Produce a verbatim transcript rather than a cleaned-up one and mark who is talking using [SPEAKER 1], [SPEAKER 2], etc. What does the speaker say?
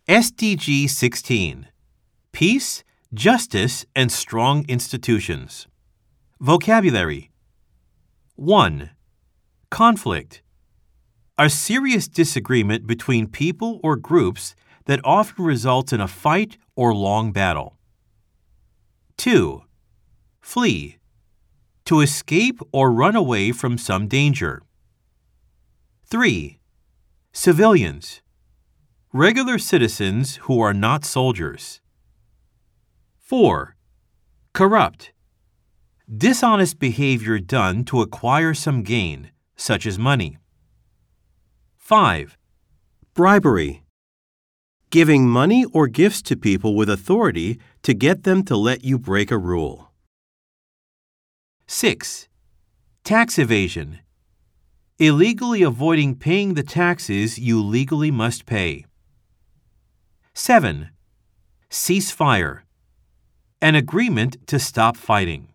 [SPEAKER 1] S D G sixteen. Peace, justice, and strong institutions. Vocabulary. one. Conflict. A serious disagreement between people or groups that often results in a fight or long battle. two. Flee. To escape or run away from some danger. three. Civilians. Regular citizens who are not soldiers. four. Corrupt. Dishonest behavior done to acquire some gain, such as money. five. Bribery. Giving money or gifts to people with authority to get them to let you break a rule. six. Tax evasion. Illegally avoiding paying the taxes you legally must pay. seven. Ceasefire. An agreement to stop fighting.